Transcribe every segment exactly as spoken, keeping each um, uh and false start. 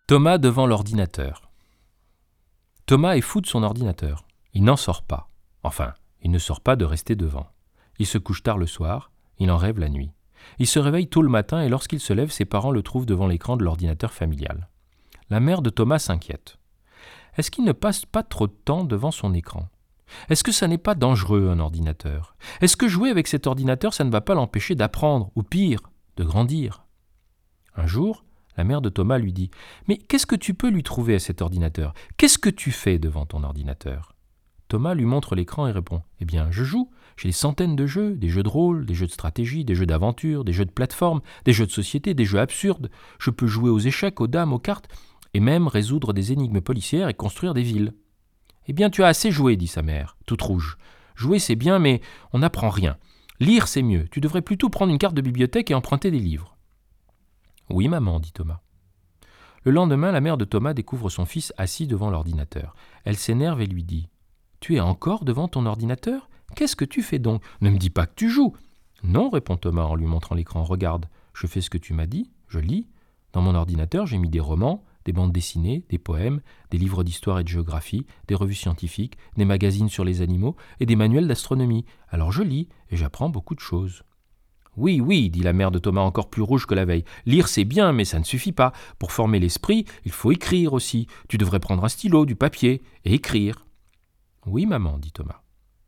Thomas devant l'ordinateur. Thomas est fou de son ordinateur. Il n'en sort pas. Enfin, il ne sort pas de rester devant. Il se couche tard le soir, il en rêve la nuit. Il se réveille tôt le matin et lorsqu'il se lève, ses parents le trouvent devant l'écran de l'ordinateur familial. La mère de Thomas s'inquiète. Est-ce qu'il ne passe pas trop de temps devant son écran ? Est-ce que ça n'est pas dangereux, un ordinateur ? Est-ce que jouer avec cet ordinateur, ça ne va pas l'empêcher d'apprendre, ou pire, de grandir ? Un jour, la mère de Thomas lui dit « Mais qu'est-ce que tu peux lui trouver à cet ordinateur ? Qu'est-ce que tu fais devant ton ordinateur ?» Thomas lui montre l'écran et répond « Eh bien, je joue. J'ai des centaines de jeux, des jeux de rôle, des jeux de stratégie, des jeux d'aventure, des jeux de plateforme, des jeux de société, des jeux absurdes. Je peux jouer aux échecs, aux dames, aux cartes, et même résoudre des énigmes policières et construire des villes. » « Eh bien, tu as assez joué, dit sa mère, toute rouge. Jouer, c'est bien, mais on n'apprend rien. Lire, c'est mieux. Tu devrais plutôt prendre une carte de bibliothèque et emprunter des livres. » « Oui, maman, dit Thomas. » Le lendemain, la mère de Thomas découvre son fils assis devant l'ordinateur. Elle s'énerve et lui dit « Tu es encore devant ton ordinateur ? Qu'est-ce que tu fais donc ? Ne me dis pas que tu joues. »« Non, répond Thomas en lui montrant l'écran. Regarde, je fais ce que tu m'as dit, je lis. Dans mon ordinateur, j'ai mis des romans, des bandes dessinées, des poèmes, des livres d'histoire et de géographie, des revues scientifiques, des magazines sur les animaux et des manuels d'astronomie. Alors je lis et j'apprends beaucoup de choses. »« Oui, oui, dit la mère de Thomas encore plus rouge que la veille. Lire c'est bien, mais ça ne suffit pas. Pour former l'esprit, il faut écrire aussi. Tu devrais prendre un stylo, du papier et écrire. »« Oui, maman, dit Thomas. »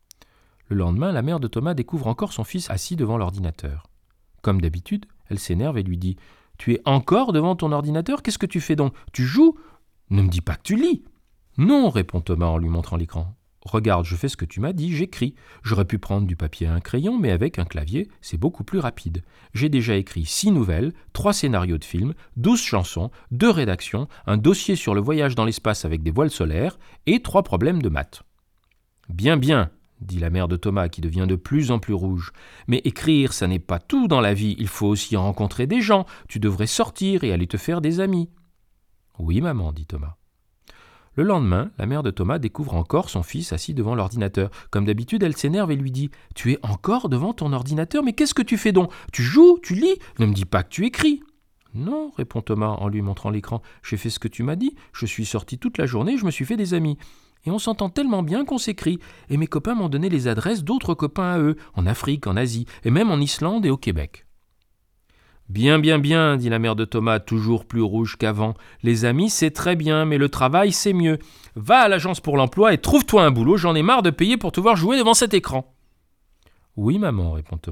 Le lendemain, la mère de Thomas découvre encore son fils assis devant l'ordinateur. Comme d'habitude, elle s'énerve et lui dit « Tu es encore devant ton ordinateur ? Qu'est-ce que tu fais donc ? Tu joues ? Ne me dis pas que tu lis. »« Non, répond Thomas en lui montrant l'écran. Regarde, je fais ce que tu m'as dit, j'écris. J'aurais pu prendre du papier et un crayon, mais avec un clavier, c'est beaucoup plus rapide. J'ai déjà écrit six nouvelles, trois scénarios de films, douze chansons, deux rédactions, un dossier sur le voyage dans l'espace avec des voiles solaires et trois problèmes de maths. »« Bien, bien, dit la mère de Thomas qui devient de plus en plus rouge. Mais écrire, ça n'est pas tout dans la vie, il faut aussi rencontrer des gens. Tu devrais sortir et aller te faire des amis. »« Oui, maman, dit Thomas. » Le lendemain, la mère de Thomas découvre encore son fils assis devant l'ordinateur. Comme d'habitude, elle s'énerve et lui dit « Tu es encore devant ton ordinateur ? Mais qu'est-ce que tu fais donc ? Tu joues ? Tu lis ? Ne me dis pas que tu écris. »« Non, répond Thomas en lui montrant l'écran. J'ai fait ce que tu m'as dit. Je suis sorti toute la journée, je me suis fait des amis. Et on s'entend tellement bien qu'on s'écrit. Et mes copains m'ont donné les adresses d'autres copains à eux, en Afrique, en Asie, et même en Islande et au Québec. » « Bien, bien, bien, dit la mère de Thomas, toujours plus rouge qu'avant. Les amis, c'est très bien, mais le travail, c'est mieux. Va à l'agence pour l'emploi et trouve-toi un boulot, j'en ai marre de payer pour te voir jouer devant cet écran. »« Oui, maman, répond Thomas. »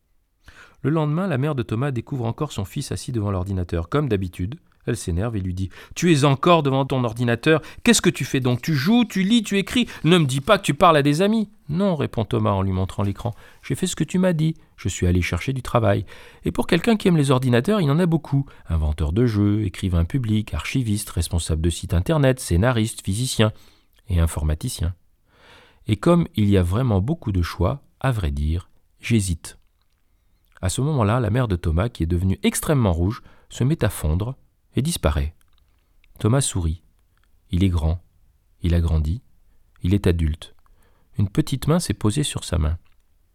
Le lendemain, la mère de Thomas découvre encore son fils assis devant l'ordinateur. Comme d'habitude, elle s'énerve et lui dit « Tu es encore devant ton ordinateur ? Qu'est-ce que tu fais donc ? Tu joues, tu lis, tu écris ? Ne me dis pas que tu parles à des amis. »« Non, répond Thomas en lui montrant l'écran. J'ai fait ce que tu m'as dit. Je suis allé chercher du travail. Et pour quelqu'un qui aime les ordinateurs, il y en a beaucoup. Inventeur de jeux, écrivain public, archiviste, responsable de site internet, scénariste, physicien et informaticien. Et comme il y a vraiment beaucoup de choix, à vrai dire, j'hésite. » À ce moment-là, la mère de Thomas, qui est devenue extrêmement rouge, se met à fondre et disparaît. Thomas sourit. Il est grand. Il a grandi. Il est adulte. Une petite main s'est posée sur sa main.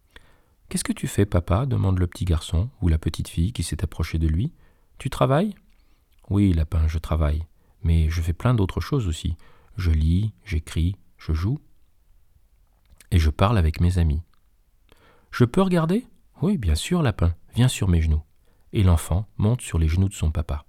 « Qu'est-ce que tu fais, papa ?» demande le petit garçon ou la petite fille qui s'est approchée de lui. « Tu travailles ?»« Oui, lapin, je travaille. Mais je fais plein d'autres choses aussi. Je lis, j'écris, je joue. Et je parle avec mes amis. »« Je peux regarder ?»« Oui, bien sûr, lapin. Viens sur mes genoux. » Et l'enfant monte sur les genoux de son papa.